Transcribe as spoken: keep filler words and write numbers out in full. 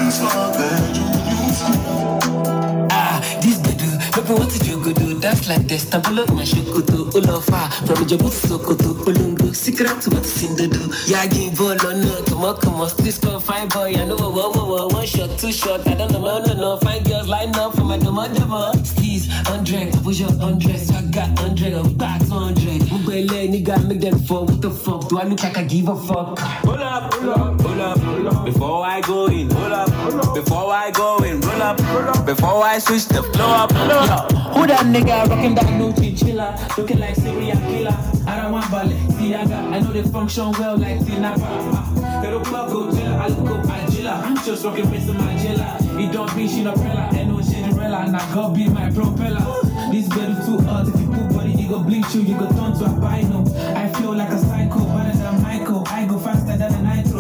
Ah, this bedu, baby, what did you go do? That's like the stamp of my shokoto, Olofa, from Djibouti Sokoto, Olungo, secret to what's in the do. Yeah, give ball or no, come on, come on, this come fine boy, I know what, what, what, one shot, two shot, I don't know, no, no, no, fine girls line up for my demo, Steez, hundred, push up hundred, so I got hundred, I'm back to hundred. Mubele, nigga, make them fall, what the fuck, do I look like I give a fuck? Hold up, hold up, hold up, hold up, before I go in, hold up, hold up, before I go in, roll up, roll up, before I switch the flow up, flow up. Who that nigga rocking that new chinchilla, looking like serial killer? I don't want ballet, Tiaga. I know they function well like Tinapa. They don't plug Godzilla, I look up Agila. I'm just rocking Mister Magilla. He don't be Cinderella, and no Cinderella. Now go be